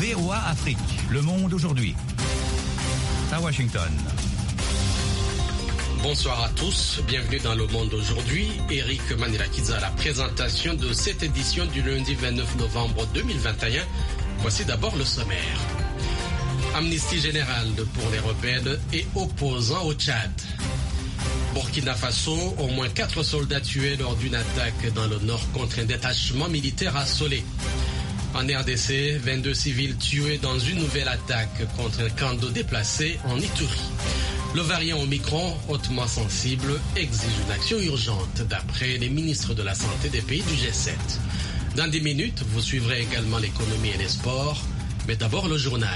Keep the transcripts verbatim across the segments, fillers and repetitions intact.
V O A Afrique, le monde aujourd'hui. À Washington. Bonsoir à tous, bienvenue dans Le Monde aujourd'hui. Eric Manilakidza à la présentation de cette édition du lundi vingt-neuf novembre deux mille vingt et un. Voici d'abord le sommaire. Amnistie générale pour les rebelles et opposants au Tchad. Burkina Faso, au moins quatre soldats tués lors d'une attaque dans le nord contre un détachement militaire assolé. En R D C, vingt-deux civils tués dans une nouvelle attaque contre un camp de déplacés en Ituri. Le variant Omicron, hautement sensible, exige une action urgente, d'après les ministres de la Santé des pays du G sept. Dans dix minutes, vous suivrez également l'économie et les sports, mais d'abord le journal.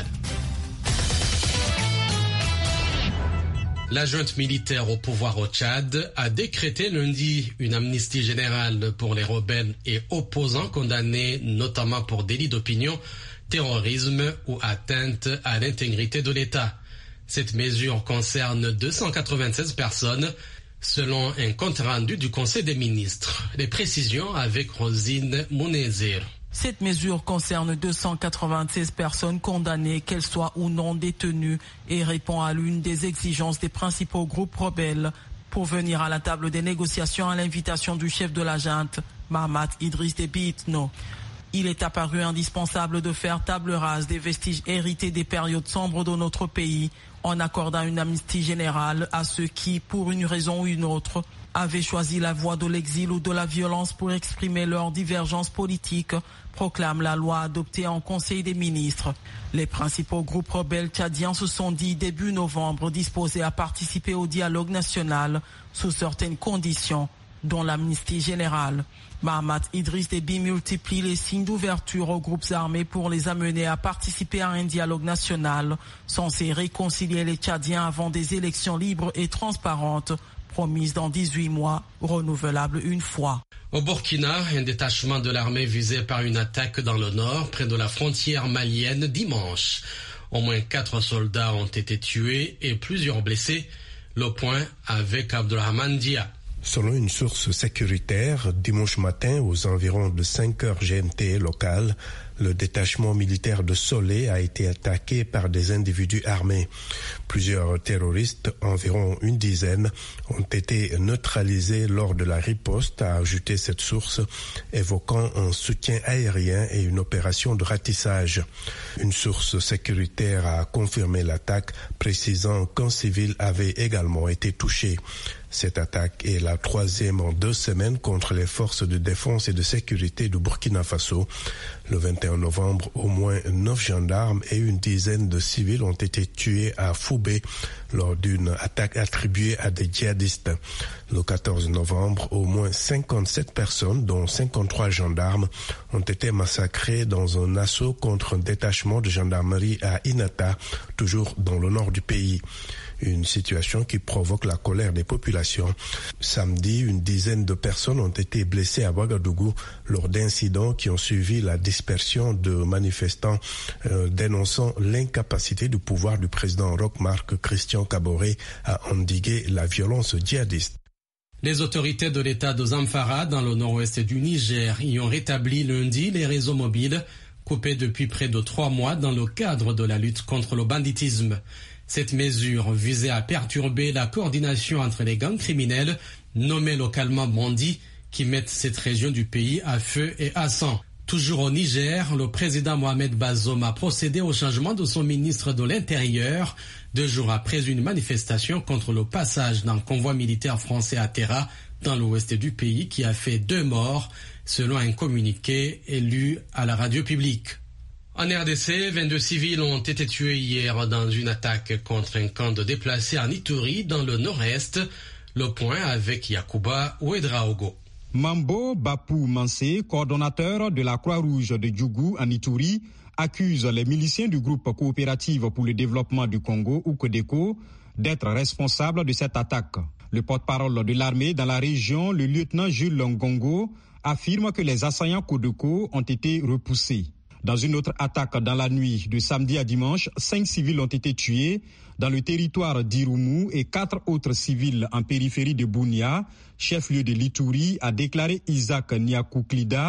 La junte militaire au pouvoir au Tchad a décrété lundi une amnistie générale pour les rebelles et opposants condamnés notamment pour délit d'opinion, terrorisme ou atteinte à l'intégrité de l'État. Cette mesure concerne deux cent quatre-vingt-seize personnes, selon un compte rendu du Conseil des ministres. Les précisions avec Rosine Mounezir. Cette mesure concerne deux cent quatre-vingt-seize personnes condamnées, qu'elles soient ou non détenues, et répond à l'une des exigences des principaux groupes rebelles pour venir à la table des négociations à l'invitation du chef de la junte, Mahamat Idriss Déby Itno. Il est apparu indispensable de faire table rase des vestiges hérités des périodes sombres de notre pays en accordant une amnistie générale à ceux qui, pour une raison ou une autre, avaient choisi la voie de l'exil ou de la violence pour exprimer leurs divergences politiques, proclame la loi adoptée en Conseil des ministres. Les principaux groupes rebelles tchadiens se sont dit début novembre disposés à participer au dialogue national sous certaines conditions, dont l'amnistie générale. Mahamat Idriss Déby multiplie les signes d'ouverture aux groupes armés pour les amener à participer à un dialogue national censé réconcilier les Tchadiens avant des élections libres et transparentes promises dans dix-huit mois, renouvelables une fois. Au Burkina, un détachement de l'armée visé par une attaque dans le nord, près de la frontière malienne, dimanche. Au moins quatre soldats ont été tués et plusieurs blessés. Le point avec Abdurrahman Dia. Selon une source sécuritaire, dimanche matin, aux environs de cinq heures G M T locales, le détachement militaire de Solé a été attaqué par des individus armés. Plusieurs terroristes, environ une dizaine, ont été neutralisés lors de la riposte, a ajouté cette source, évoquant un soutien aérien et une opération de ratissage. Une source sécuritaire a confirmé l'attaque, précisant qu'un civil avait également été touché. Cette attaque est la troisième en deux semaines contre les forces de défense et de sécurité du Burkina Faso. Le vingt et un novembre, au moins neuf gendarmes et une dizaine de civils ont été tués à Foubé lors d'une attaque attribuée à des djihadistes. Le quatorze novembre, au moins cinquante-sept personnes, dont cinquante-trois gendarmes, ont été massacrées dans un assaut contre un détachement de gendarmerie à Inata, toujours dans le nord du pays. Une situation qui provoque la colère des populations. Samedi, une dizaine de personnes ont été blessées à Ouagadougou lors d'incidents qui ont suivi la dispersion de manifestants euh, dénonçant l'incapacité du pouvoir du président Roch-Marc Christian Kaboré à endiguer la violence djihadiste. Les autorités de l'État de Zamfara, dans le nord-ouest du Niger, y ont rétabli lundi les réseaux mobiles coupés depuis près de trois mois dans le cadre de la lutte contre le banditisme. Cette mesure visait à perturber la coordination entre les gangs criminels, nommés localement bandits, qui mettent cette région du pays à feu et à sang. Toujours au Niger, le président Mohamed Bazoum a procédé au changement de son ministre de l'Intérieur, deux jours après une manifestation contre le passage d'un convoi militaire français à Terra, dans l'ouest du pays, qui a fait deux morts, selon un communiqué lu à la radio publique. En R D C, vingt-deux civils ont été tués hier dans une attaque contre un camp de déplacés en Ituri, dans le nord-est. Le point avec Yacouba Ouedraogo. Mambo Bapou Mansé, coordonnateur de la Croix-Rouge de Djougou en Ituri, accuse les miliciens du groupe Coopérative pour le développement du Congo, ou CODECO, d'être responsables de cette attaque. Le porte-parole de l'armée dans la région, le lieutenant Jules Ngongo, affirme que les assaillants CODECO ont été repoussés. Dans une autre attaque dans la nuit de samedi à dimanche, cinq civils ont été tués dans le territoire d'Irumu et quatre autres civils en périphérie de Bunia, chef-lieu de l'Ituri, a déclaré Isaac Niakouklida,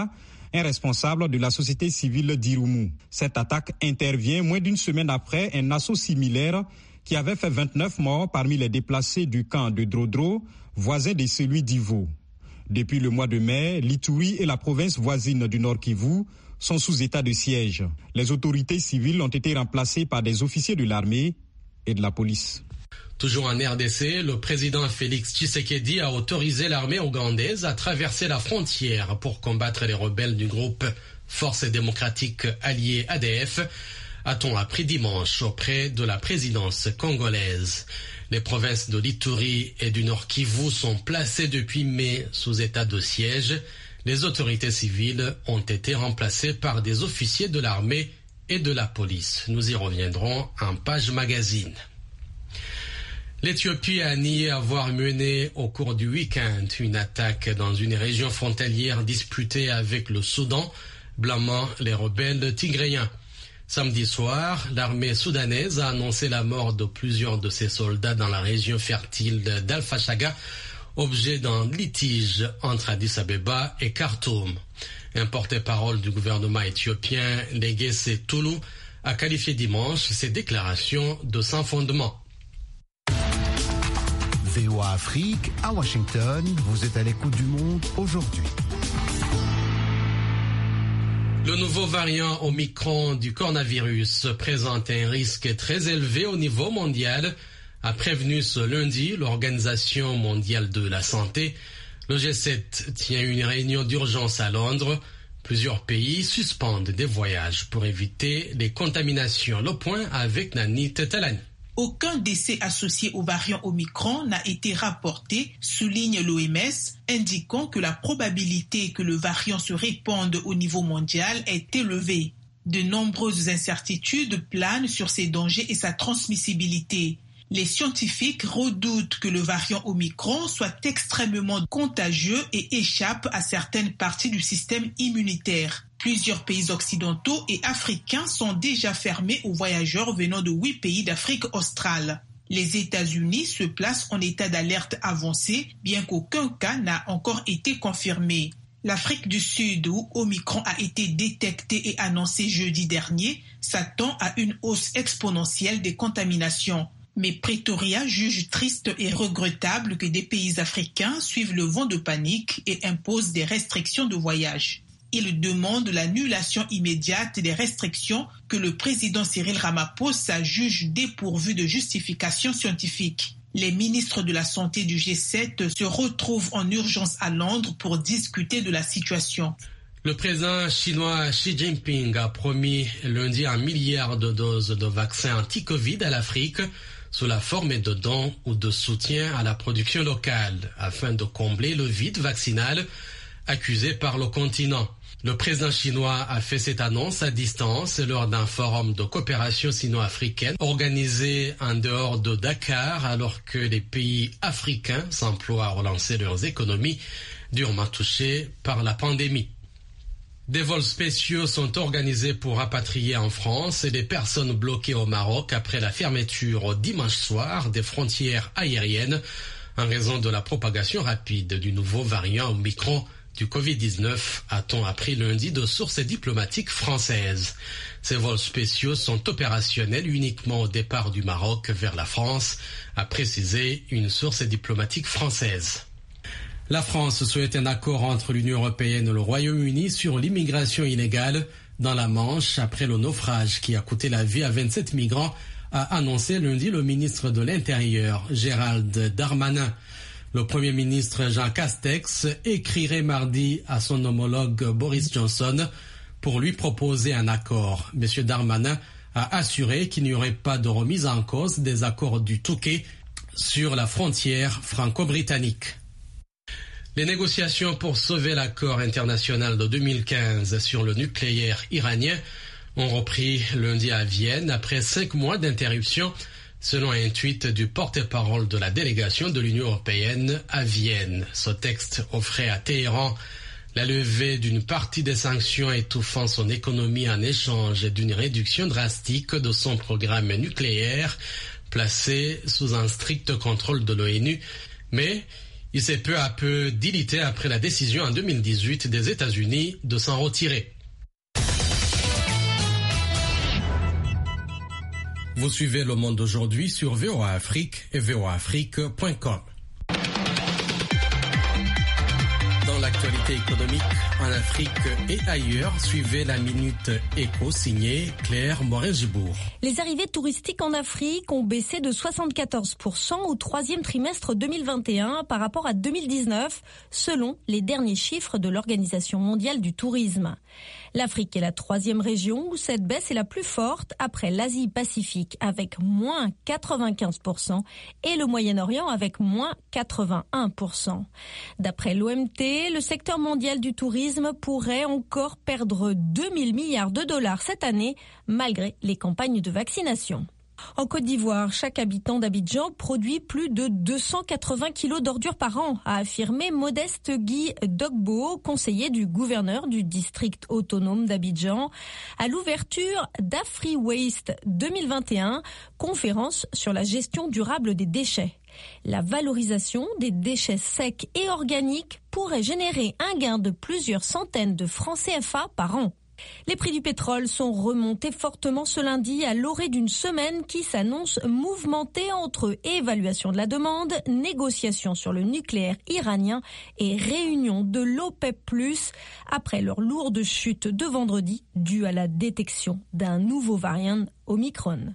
un responsable de la société civile d'Irumu. Cette attaque intervient moins d'une semaine après un assaut similaire qui avait fait vingt-neuf morts parmi les déplacés du camp de Drodro, voisin de celui d'Ivo. Depuis le mois de mai, l'Ituri et la province voisine du Nord Kivu sont sous état de siège. Les autorités civiles ont été remplacées par des officiers de l'armée et de la police. Toujours en R D C, le président Félix Tshisekedi a autorisé l'armée ougandaise à traverser la frontière pour combattre les rebelles du groupe Forces démocratiques alliées A D F, a-t-on appris dimanche auprès de la présidence congolaise. Les provinces de l'Ituri et du Nord Kivu sont placées depuis mai sous état de siège. Les autorités civiles ont été remplacées par des officiers de l'armée et de la police. Nous y reviendrons en page magazine. L'Éthiopie a nié avoir mené au cours du week-end une attaque dans une région frontalière disputée avec le Soudan, blâmant les rebelles tigréens. Samedi soir, l'armée soudanaise a annoncé la mort de plusieurs de ses soldats dans la région fertile d'Al-Fashaga, objet d'un litige entre Addis Abeba et Khartoum. Un porte-parole du gouvernement éthiopien, Legesse Tulu, a qualifié dimanche ces déclarations de sans fondement. V O A Afrique, à Washington, vous êtes à l'écoute du monde aujourd'hui. Le nouveau variant Omicron du coronavirus présente un risque très élevé au niveau mondial, a prévenu ce lundi l'Organisation mondiale de la santé. Le G sept tient une réunion d'urgence à Londres. Plusieurs pays suspendent des voyages pour éviter les contaminations. Le point avec Nani Tetalani. Aucun décès associé au variant Omicron n'a été rapporté, souligne l'O M S, indiquant que la probabilité que le variant se répande au niveau mondial est élevée. De nombreuses incertitudes planent sur ses dangers et sa transmissibilité. Les scientifiques redoutent que le variant Omicron soit extrêmement contagieux et échappe à certaines parties du système immunitaire. Plusieurs pays occidentaux et africains sont déjà fermés aux voyageurs venant de huit pays d'Afrique australe. Les États-Unis se placent en état d'alerte avancée, bien qu'aucun cas n'a encore été confirmé. L'Afrique du Sud, où Omicron a été détecté et annoncé jeudi dernier, s'attend à une hausse exponentielle des contaminations. Mais Pretoria juge triste et regrettable que des pays africains suivent le vent de panique et imposent des restrictions de voyage. Il demande l'annulation immédiate des restrictions que le président Cyril Ramaphosa juge dépourvues de justification scientifique. Les ministres de la Santé du G sept se retrouvent en urgence à Londres pour discuter de la situation. Le président chinois Xi Jinping a promis lundi un milliard de doses de vaccins anti-Covid à l'Afrique sous la forme de dons ou de soutien à la production locale afin de combler le vide vaccinal accusé par le continent. Le président chinois a fait cette annonce à distance lors d'un forum de coopération sino-africaine organisé en dehors de Dakar alors que les pays africains s'emploient à relancer leurs économies durement touchées par la pandémie. Des vols spéciaux sont organisés pour rapatrier en France les personnes bloquées au Maroc après la fermeture dimanche soir des frontières aériennes en raison de la propagation rapide du nouveau variant Omicron du covid dix-neuf, a-t-on appris lundi de sources diplomatiques françaises. Ces vols spéciaux sont opérationnels uniquement au départ du Maroc vers la France, a précisé une source diplomatique française. La France souhaite un accord entre l'Union européenne et le Royaume-Uni sur l'immigration illégale dans la Manche après le naufrage qui a coûté la vie à vingt-sept migrants, a annoncé lundi le ministre de l'Intérieur, Gérald Darmanin. Le Premier ministre Jean Castex écrirait mardi à son homologue Boris Johnson pour lui proposer un accord. M. Darmanin a assuré qu'il n'y aurait pas de remise en cause des accords du Touquet sur la frontière franco-britannique. Les négociations pour sauver l'accord international de deux mille quinze sur le nucléaire iranien ont repris lundi à Vienne après cinq mois d'interruption, selon un tweet du porte-parole de la délégation de l'Union européenne à Vienne. Ce texte offrait à Téhéran la levée d'une partie des sanctions étouffant son économie en échange d'une réduction drastique de son programme nucléaire placé sous un strict contrôle de l'ONU, mais Il s'est peu à peu dilité après la décision en deux mille dix-huit des États-Unis de s'en retirer. Vous suivez Le Monde d'aujourd'hui sur V O A Afrique et V O A Afrique point com. Dans l'actualité économique en Afrique et ailleurs, suivez la Minute Éco signée Claire Morin-Gibourg. Les arrivées touristiques en Afrique ont baissé de soixante-quatorze pour cent au troisième trimestre deux mille vingt et un par rapport à deux mille dix-neuf, selon les derniers chiffres de l'Organisation mondiale du tourisme. L'Afrique est la troisième région où cette baisse est la plus forte après l'Asie-Pacifique avec moins quatre-vingt-quinze pour cent et le Moyen-Orient avec moins quatre-vingt-un pour cent. D'après l'O M T, le secteur mondial du tourisme pourrait encore perdre deux mille milliards de dollars cette année malgré les campagnes de vaccination. En Côte d'Ivoire, chaque habitant d'Abidjan produit plus de deux cent quatre-vingts kilos d'ordures par an, a affirmé Modeste Guy Dogbo, conseiller du gouverneur du district autonome d'Abidjan, à l'ouverture d'Afri Waste deux mille vingt et un, conférence sur la gestion durable des déchets. La valorisation des déchets secs et organiques pourrait générer un gain de plusieurs centaines de francs C F A par an. Les prix du pétrole sont remontés fortement ce lundi à l'orée d'une semaine qui s'annonce mouvementée entre évaluation de la demande, négociations sur le nucléaire iranien et réunion de l'OPEP plus, après leur lourde chute de vendredi due à la détection d'un nouveau variant Omicron.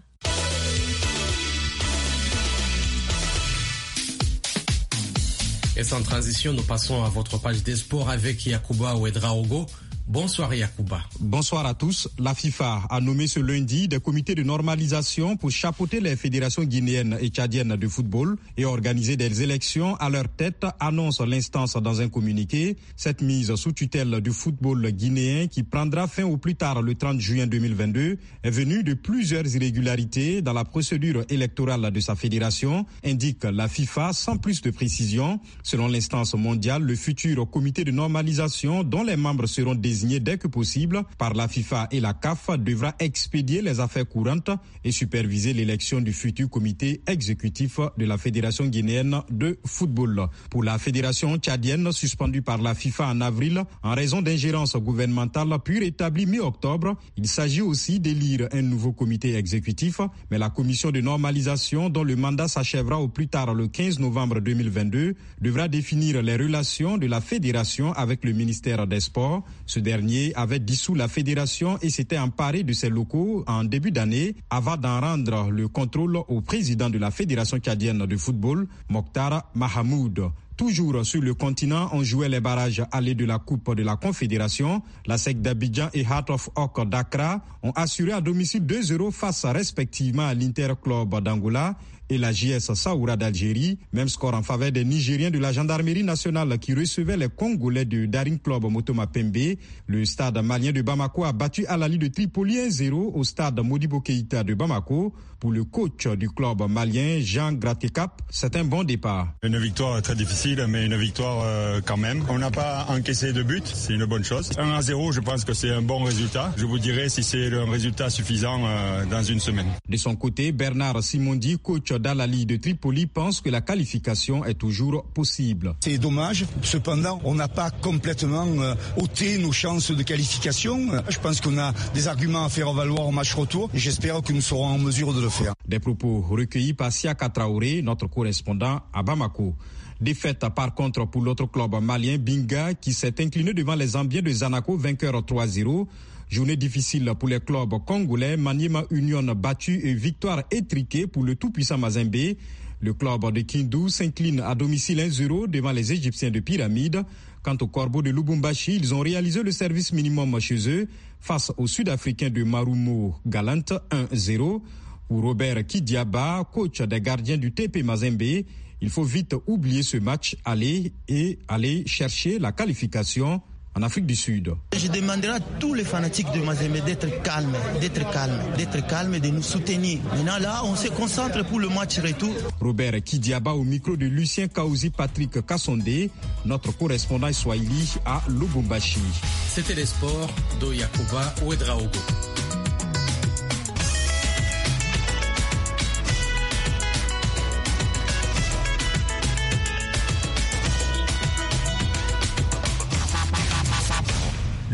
Et sans transition, nous passons à votre page des sports avec Yacouba Ouedraogo. Bonsoir Yacouba. Bonsoir à tous. La FIFA a nommé ce lundi des comités de normalisation pour chapeauter les fédérations guinéennes et tchadiennes de football et organiser des élections à leur tête, annonce l'instance dans un communiqué. Cette mise sous tutelle du football guinéen qui prendra fin au plus tard le trente juin deux mille vingt-deux est venue de plusieurs irrégularités dans la procédure électorale de sa fédération, indique la FIFA sans plus de précision. Selon l'instance mondiale, le futur comité de normalisation dont les membres seront désignés dès que possible par la FIFA et la C A F devra expédier les affaires courantes et superviser l'élection du futur comité exécutif de la Fédération guinéenne de football. Pour la Fédération tchadienne suspendue par la FIFA en avril en raison d'ingérence gouvernementale puis rétablie mi-octobre, il s'agit aussi d'élire un nouveau comité exécutif, mais la commission de normalisation dont le mandat s'achèvera au plus tard le quinze novembre deux mille vingt-deux devra définir les relations de la fédération avec le ministère des Sports. Ce dernier avait dissous la fédération et s'était emparé de ses locaux en début d'année avant d'en rendre le contrôle au président de la Fédération tchadienne de football, Mokhtar Mahamoud. Toujours sur le continent, on jouait les barrages allés de la Coupe de la Confédération. La S E C d'Abidjan et Heart of Oak d'Accra ont assuré à domicile deux zéro face respectivement à l'Inter Club d'Angola et la J S Saoura d'Algérie. Même score en faveur des Nigériens de la gendarmerie nationale qui recevaient les Congolais de Daring Club Motoma Pembe. Le stade malien de Bamako a battu Al-Ahly de Tripoli un zéro au stade Modibo Keïta de Bamako. Pour le coach du club malien, Jean Gratekap, c'est un bon départ. Une victoire très difficile, mais une victoire euh, quand même. On n'a pas encaissé de but, c'est une bonne chose. un à zéro, je pense que c'est un bon résultat. Je vous dirai si c'est un résultat suffisant euh, dans une semaine. De son côté, Bernard Simondi, coach d'Al-Ahly de Tripoli, pense que la qualification est toujours possible. C'est dommage. Cependant, on n'a pas complètement euh, ôté nos chances de qualification. Je pense qu'on a des arguments à faire valoir au match retour et j'espère que nous serons en mesure de le faire. Des propos recueillis par Siaka Traoré, notre correspondant à Bamako. Défaite par contre pour l'autre club malien Binga qui s'est incliné devant les Zambiens de Zanaco, vainqueur trois zéro. Journée difficile pour les clubs congolais, Maniema Union battu et victoire étriquée pour le tout-puissant Mazembe. Le club de Kindu s'incline à domicile un zéro devant les Égyptiens de Pyramide. Quant aux Corbeaux de Lubumbashi, ils ont réalisé le service minimum chez eux face aux Sud-Africains de Marumo Galant un zéro. Pour Robert Kidiaba, coach des gardiens du T P Mazembe, il faut vite oublier ce match aller et aller chercher la qualification en Afrique du Sud. Je demanderai à tous les fanatiques de Mazembe d'être calmes, d'être calmes, d'être calmes et de nous soutenir. Maintenant là, on se concentre pour le match retour. Robert Kidiaba au micro de Lucien Kaouzi Patrick Kassondé, notre correspondant Swahili à Lubumbashi. C'était les sports de Yacouba Ouedraogo.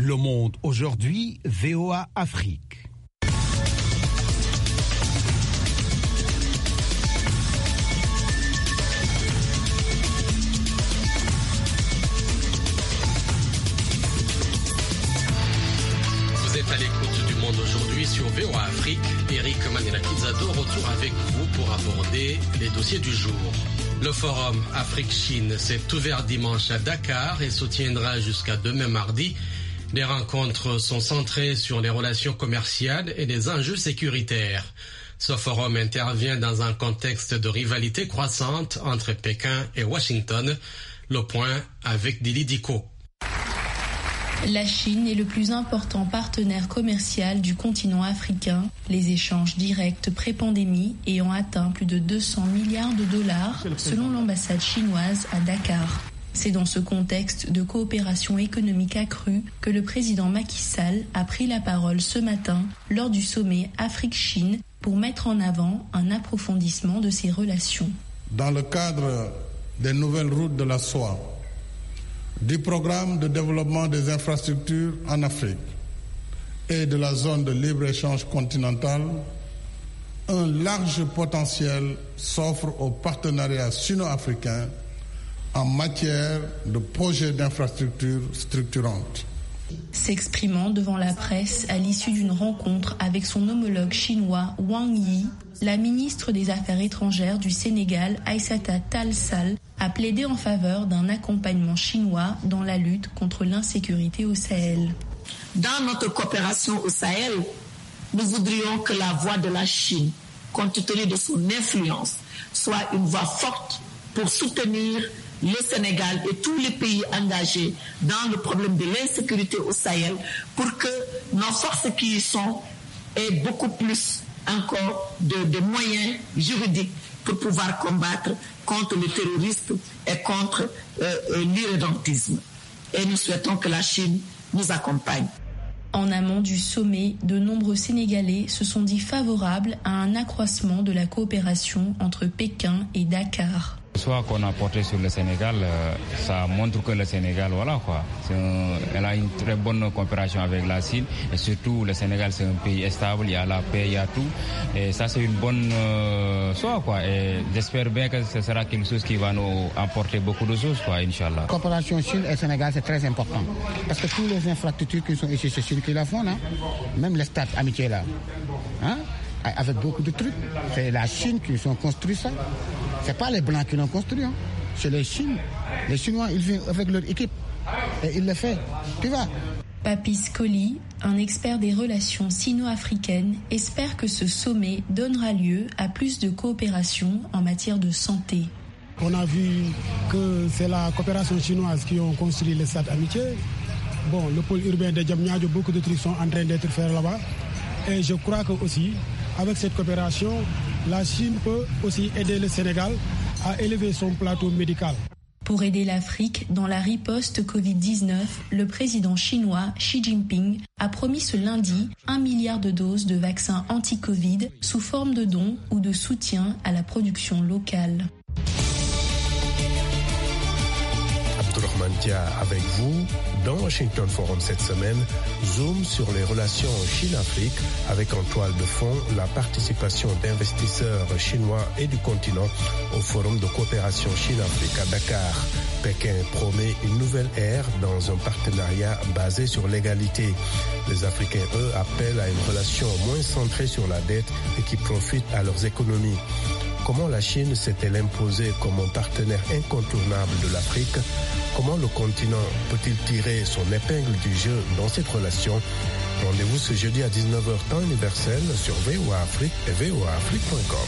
Le Monde aujourd'hui, V O A Afrique. Vous êtes à l'écoute du Monde aujourd'hui sur V O A Afrique. Eric Manela-Kizado retour avec vous pour aborder les dossiers du jour. Le forum Afrique-Chine s'est ouvert dimanche à Dakar et se tiendra jusqu'à demain mardi. Les rencontres sont centrées sur les relations commerciales et les enjeux sécuritaires. Ce forum intervient dans un contexte de rivalité croissante entre Pékin et Washington. Le point avec Dili Diko. La Chine est le plus important partenaire commercial du continent africain, les échanges directs pré-pandémie ayant atteint plus de deux cents milliards de dollars selon l'ambassade chinoise à Dakar. C'est dans ce contexte de coopération économique accrue que le président Macky Sall a pris la parole ce matin lors du sommet Afrique-Chine pour mettre en avant un approfondissement de ces relations. Dans le cadre des nouvelles routes de la soie, du programme de développement des infrastructures en Afrique et de la zone de libre-échange continentale, un large potentiel s'offre aux partenariats sino-africains en matière de projets d'infrastructures structurantes. S'exprimant devant la presse à l'issue d'une rencontre avec son homologue chinois Wang Yi, la ministre des Affaires étrangères du Sénégal, Aïssata Tall Sall, a plaidé en faveur d'un accompagnement chinois dans la lutte contre l'insécurité au Sahel. Dans notre coopération au Sahel, nous voudrions que la voix de la Chine, compte tenu de son influence, soit une voix forte pour soutenir le Sénégal et tous les pays engagés dans le problème de l'insécurité au Sahel pour que nos forces qui y sont aient beaucoup plus encore de, de moyens juridiques pour pouvoir combattre contre le terrorisme et contre euh, l'irrédentisme. Et nous souhaitons que la Chine nous accompagne. En amont du sommet, de nombreux Sénégalais se sont dits favorables à un accroissement de la coopération entre Pékin et Dakar. Soit qu'on a porté sur le Sénégal, euh, ça montre que le Sénégal, voilà quoi, un, elle a une très bonne coopération avec la Chine et surtout le Sénégal c'est un pays stable, il y a la paix, il y a tout et ça c'est une bonne euh, chose quoi et j'espère bien que ce sera quelque chose qui va nous apporter beaucoup de choses quoi, Inch'Allah. La coopération Chine et Sénégal c'est très important parce que tous les infrastructures qui sont ici c'est Chine qui la font, hein? Même les stades amitiés là, hein? Avec beaucoup de trucs, c'est la Chine qui ont construit ça. C'est pas les Blancs qui l'ont construit, hein. C'est les Chinois. Les Chinois, ils viennent avec leur équipe et ils le font. Tu vois. Papis Koli, un expert des relations sino-africaines, espère que ce sommet donnera lieu à plus de coopération en matière de santé. On a vu que c'est la coopération chinoise qui ont construit le stade Amitié. Bon, le pôle urbain de Diamniadio, beaucoup de trucs sont en train d'être faits là-bas. Et je crois que aussi, avec cette coopération, la Chine peut aussi aider le Sénégal à élever son plateau médical. Pour aider l'Afrique dans la riposte covid dix-neuf, le président chinois Xi Jinping a promis ce lundi un milliard de doses de vaccins anti-Covid sous forme de dons ou de soutien à la production locale. Abdourahmane Dia avec vous dans Washington Forum cette semaine. Zoom sur les relations Chine-Afrique avec en toile de fond la participation d'investisseurs chinois et du continent au Forum de coopération Chine-Afrique à Dakar. Pékin promet une nouvelle ère dans un partenariat basé sur l'égalité. Les Africains, eux, appellent à une relation moins centrée sur la dette et qui profite à leurs économies. Comment la Chine s'est-elle imposée comme un partenaire incontournable de l'Afrique? Comment le continent peut-il tirer son épingle du jeu dans cette relation? Rendez-vous ce jeudi à dix-neuf heures temps universel sur V O A Afrique et V O A Afrique point com.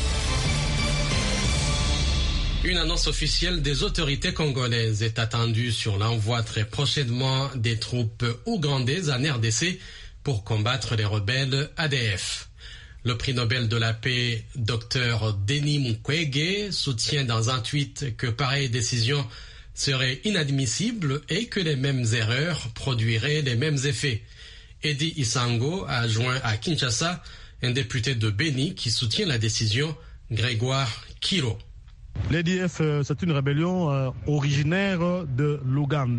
Une annonce officielle des autorités congolaises est attendue sur l'envoi très prochainement des troupes ougandaises en R D C pour combattre les rebelles A D F. Le prix Nobel de la paix, Dr Denis Mukwege, soutient dans un tweet que pareille décision serait inadmissible et que les mêmes erreurs produiraient les mêmes effets. Eddie Isango a joint à Kinshasa un député de Béni qui soutient la décision, Grégoire Kiro. L'A D F, c'est une rébellion originaire de l'Ouganda.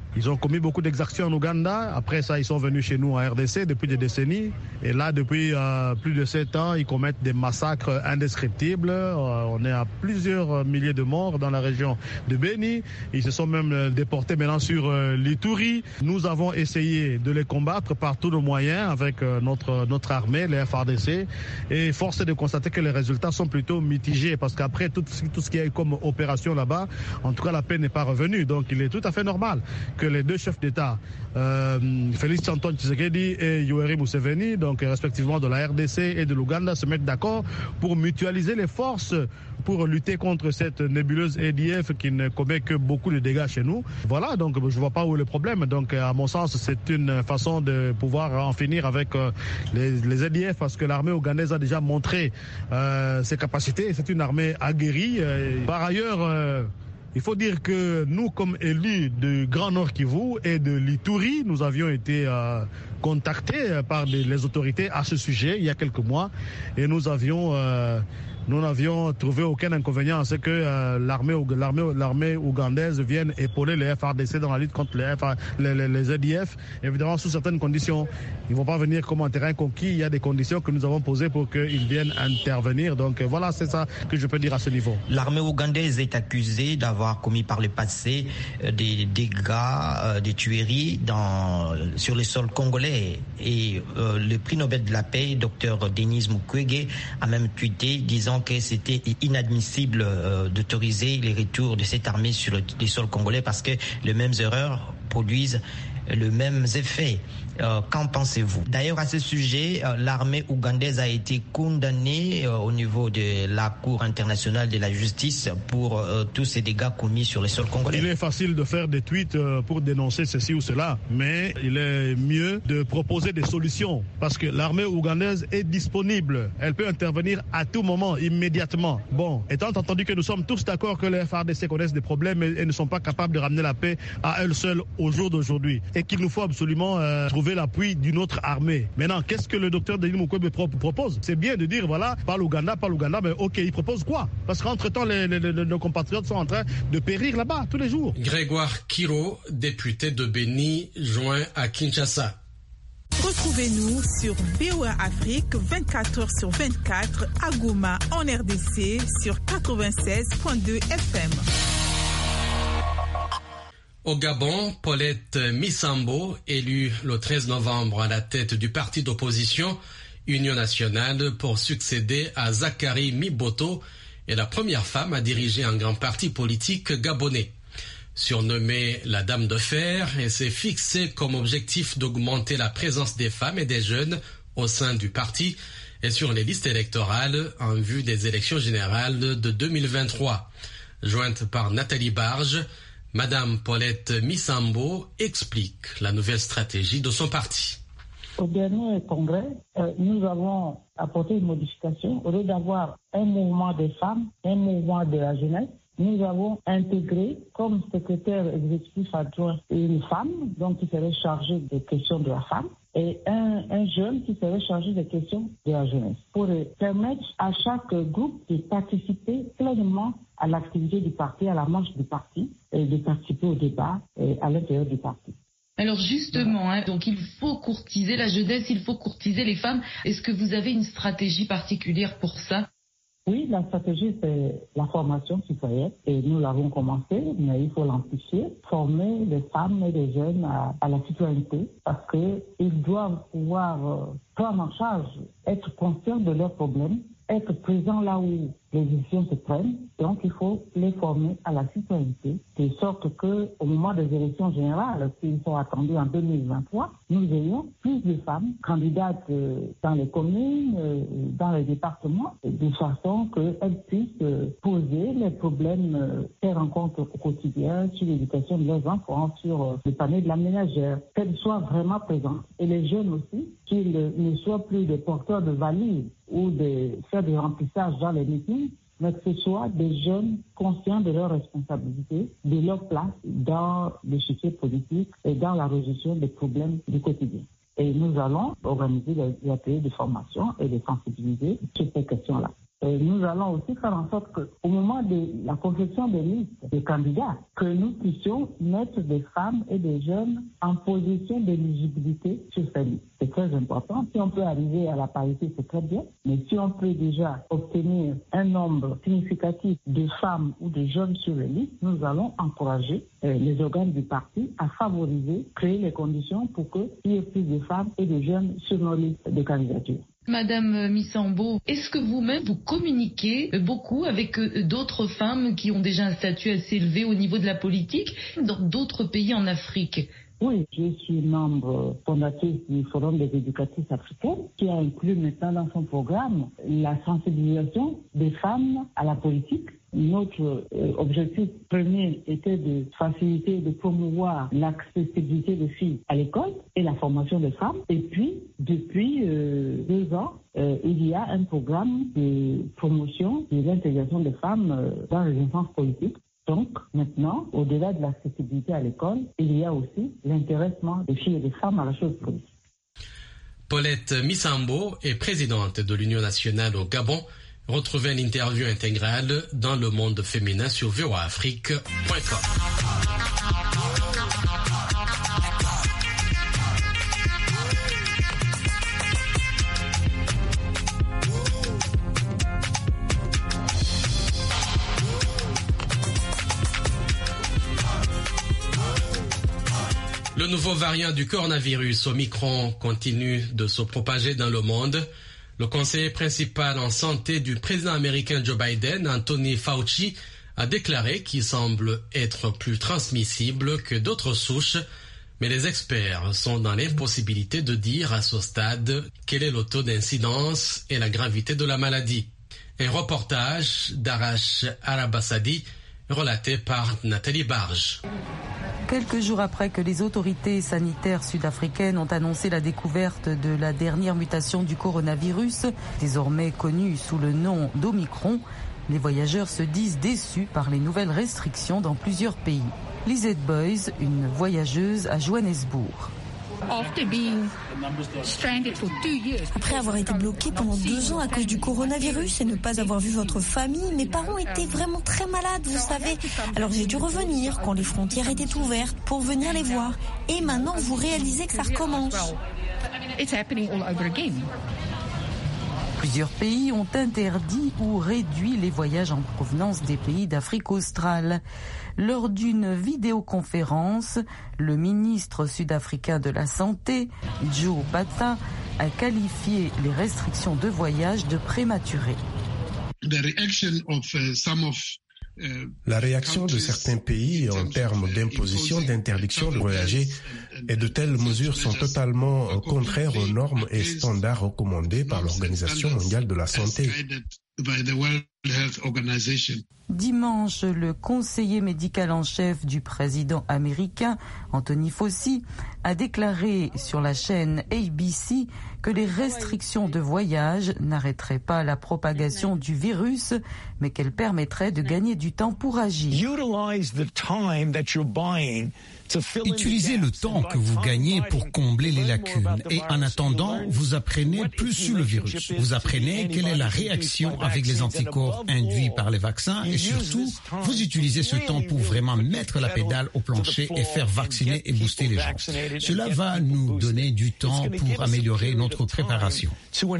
Ils ont commis beaucoup d'exactions en Ouganda. Après ça, ils sont venus chez nous en R D C depuis des décennies. Et là, depuis euh, plus de sept ans, ils commettent des massacres indescriptibles. Euh, on est à plusieurs milliers de morts dans la région de Béni. Ils se sont même déportés maintenant sur euh, l'Ituri. Nous avons essayé de les combattre par tous nos moyens avec euh, notre, notre armée, les F A R D C. Et force est de constater que les résultats sont plutôt mitigés parce qu'après tout, tout ce qu'il y a eu comme opération là-bas, en tout cas la paix n'est pas revenue. Donc il est tout à fait normal que les deux chefs d'État, euh, Félix Antoine Tshisekedi et Yoweri Museveni, donc respectivement de la R D C et de l'Ouganda, se mettent d'accord pour mutualiser les forces pour lutter contre cette nébuleuse A D F qui ne commet que beaucoup de dégâts chez nous. Voilà, donc je ne vois pas où est le problème. Donc à mon sens, c'est une façon de pouvoir en finir avec euh, les, les A D F parce que l'armée ougandaise a déjà montré euh, ses capacités. C'est une armée aguerrie. Euh, par ailleurs, euh, il faut dire que nous, comme élus du Grand Nord Kivu et de l'Ituri, nous avions été euh, contactés par des, les autorités à ce sujet il y a quelques mois et nous avions... Euh, Nous n'avions trouvé aucun inconvénient à ce que euh, l'armée, l'armée, l'armée ougandaise vienne épauler les F A R D C dans la lutte contre les, F A, les, les, les A D F, évidemment sous certaines conditions. Ils ne vont pas venir comme un terrain conquis, il y a des conditions que nous avons posées pour qu'ils viennent intervenir. Donc voilà, c'est ça que je peux dire à ce niveau. L'armée ougandaise est accusée d'avoir commis par le passé des dégâts, des tueries dans, sur les sols congolais. Et euh, le prix Nobel de la paix, docteur Denis Mukwege, a même tweeté disant que c'était inadmissible euh, d'autoriser les retours de cette armée sur le, les sols congolais parce que les mêmes erreurs produisent les mêmes effets. Euh, qu'en pensez-vous? D'ailleurs, à ce sujet, euh, l'armée ougandaise a été condamnée euh, au niveau de la Cour internationale de la justice pour euh, tous ces dégâts commis sur les sols congolais. Il est facile de faire des tweets euh, pour dénoncer ceci ou cela, mais il est mieux de proposer des solutions parce que l'armée ougandaise est disponible. Elle peut intervenir à tout moment, immédiatement. Bon, étant entendu que nous sommes tous d'accord que les F A R D C connaissent des problèmes et, et ne sont pas capables de ramener la paix à elles seules au jour d'aujourd'hui et qu'il nous faut absolument euh, trouver l'appui d'une autre armée. Maintenant, qu'est-ce que le docteur Denis Mukwege propose? C'est bien de dire, voilà, pas l'Ouganda, pas l'Ouganda, mais ok, il propose quoi? Parce qu'entre-temps, les, les, les, nos compatriotes sont en train de périr là-bas, tous les jours. Grégoire Kiro, député de Béni, joint à Kinshasa. Retrouvez-nous sur B O A Afrique vingt-quatre heures sur vingt-quatre à Goma en R D C sur quatre-vingt-seize virgule deux F M. Au Gabon, Paulette Missambo, élue le treize novembre à la tête du parti d'opposition Union nationale pour succéder à Zachary Miboto, est la première femme à diriger un grand parti politique gabonais. Surnommée la Dame de Fer, elle s'est fixée comme objectif d'augmenter la présence des femmes et des jeunes au sein du parti et sur les listes électorales en vue des élections générales de deux mille vingt-trois. Jointe par Nathalie Barge, Madame Paulette Missambo explique la nouvelle stratégie de son parti. Au dernier congrès, euh, nous avons apporté une modification. Au lieu d'avoir un mouvement des femmes, un mouvement de la jeunesse, nous avons intégré comme secrétaire exécutif adjoint une femme, donc qui serait chargée des questions de la femme, et un, un jeune qui serait chargé des questions de la jeunesse, pour permettre à chaque groupe de participer pleinement à l'activité du parti, à la marche du parti, et de participer au débat et à l'intérieur du parti. Alors justement, hein, donc il faut courtiser la jeunesse, il faut courtiser les femmes. Est-ce que vous avez une stratégie particulière pour ça? Oui, la stratégie, c'est la formation citoyenne et nous l'avons commencé, mais il faut l'amplifier, former les femmes et les jeunes à, à la citoyenneté parce qu'ils doivent pouvoir euh, prendre en charge, être conscients de leurs problèmes, être présents là où les décisions se prennent. Donc, il faut les former à la citoyenneté, de sorte qu'au moment des élections générales, qui sont attendues en deux mille vingt-trois, nous ayons plus de femmes candidates dans les communes, dans les départements, de façon qu'elles puissent poser les problèmes qu'elles rencontrent au quotidien sur l'éducation de leurs enfants, sur le panier de la ménagère, qu'elles soient vraiment présentes. Et les jeunes aussi, qu'ils ne soient plus des porteurs de valises ou de faire des remplissages dans les meetings, mais que ce soit des jeunes conscients de leurs responsabilités, de leur place dans l'échiquier politique et dans la résolution des problèmes du quotidien. Et nous allons organiser des ateliers de formation et de sensibiliser sur ces questions-là. Et nous allons aussi faire en sorte qu'au moment de la confection des listes des candidats, que nous puissions mettre des femmes et des jeunes en position d'éligibilité sur ces listes. C'est très important. Si on peut arriver à la parité, c'est très bien. Mais si on peut déjà obtenir un nombre significatif de femmes ou de jeunes sur les listes, nous allons encourager euh, les organes du parti à favoriser, créer les conditions pour qu'il y ait plus de femmes et de jeunes sur nos listes de candidature. Madame Misambo, est-ce que vous-même vous communiquez beaucoup avec d'autres femmes qui ont déjà un statut assez élevé au niveau de la politique dans d'autres pays en Afrique? Oui, je suis membre fondatrice du Forum des éducatrices africaines qui a inclus maintenant dans son programme la sensibilisation des femmes à la politique. Notre euh, objectif premier était de faciliter et de promouvoir l'accessibilité des filles à l'école et la formation des femmes. Et puis, depuis euh, deux ans, euh, il y a un programme de promotion de l'intégration des femmes euh, dans les instances politiques. Donc, maintenant, au-delà de l'accessibilité à l'école, il y a aussi l'intéressement des filles et des femmes à la chose politique. Paulette Misambo est présidente de l'Union nationale au Gabon. Retrouvez une interview intégrale dans Le Monde féminin sur v o a afrique point com. Le nouveau variant du coronavirus Omicron continue de se propager dans le monde. Le conseiller principal en santé du président américain Joe Biden, Anthony Fauci, a déclaré qu'il semble être plus transmissible que d'autres souches, mais les experts sont dans l'impossibilité de dire à ce stade quel est le taux d'incidence et la gravité de la maladie. Un reportage d'Arash Arabassadi relaté par Nathalie Barge. Quelques jours après que les autorités sanitaires sud-africaines ont annoncé la découverte de la dernière mutation du coronavirus, désormais connue sous le nom d'Omicron, les voyageurs se disent déçus par les nouvelles restrictions dans plusieurs pays. Lisette Boys, une voyageuse à Johannesburg. Après avoir été bloqué pendant deux ans à cause du coronavirus et ne pas avoir vu votre famille, mes parents étaient vraiment très malades, vous savez. Alors j'ai dû revenir quand les frontières étaient ouvertes pour venir les voir. Et maintenant, vous réalisez que ça recommence. Plusieurs pays ont interdit ou réduit les voyages en provenance des pays d'Afrique australe. Lors d'une vidéoconférence, le ministre sud-africain de la Santé, Joe Phatta, a qualifié les restrictions de voyage de prématurées. La réaction de certains pays en termes d'imposition, d'interdiction de voyager et de telles mesures sont totalement contraires aux normes et standards recommandés par l'Organisation mondiale de la santé. Dimanche, le conseiller médical en chef du président américain, Anthony Fauci, a déclaré sur la chaîne A B C que les restrictions de voyage n'arrêteraient pas la propagation du virus, mais qu'elles permettraient de gagner du temps pour agir. Utilisez le temps que vous gagnez pour combler les lacunes et en attendant, vous apprenez plus sur le virus. Vous apprenez quelle est la réaction avec les anticorps induits par les vaccins et surtout, vous utilisez ce temps pour vraiment mettre la pédale au plancher et faire vacciner et booster les gens. Cela va nous donner du temps pour améliorer notre préparation.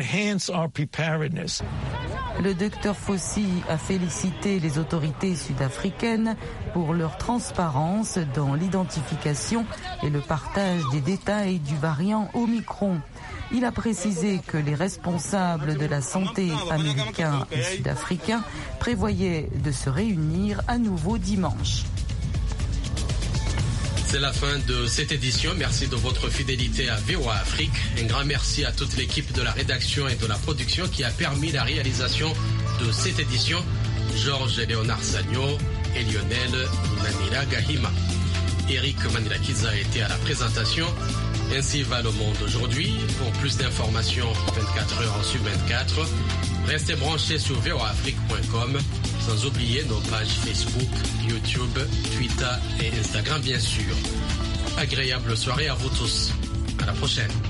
Le docteur Fauci a félicité les autorités sud-africaines pour leur transparence dans l'identification et le partage des détails du variant Omicron. Il a précisé que les responsables de la santé américains et sud-africains prévoyaient de se réunir à nouveau dimanche. C'est la fin de cette édition. Merci de votre fidélité à V O A Afrique. Un grand merci à toute l'équipe de la rédaction et de la production qui a permis la réalisation de cette édition. Georges Léonard Sagno et Lionel Nanira Gahima. Eric Manilakiza a été à la présentation. Ainsi va le monde aujourd'hui. Pour plus d'informations, vingt-quatre heures sur vingt-quatre, restez branchés sur v o a afrique point com, sans oublier nos pages Facebook, YouTube, Twitter et Instagram bien sûr. Agréable soirée à vous tous. À la prochaine.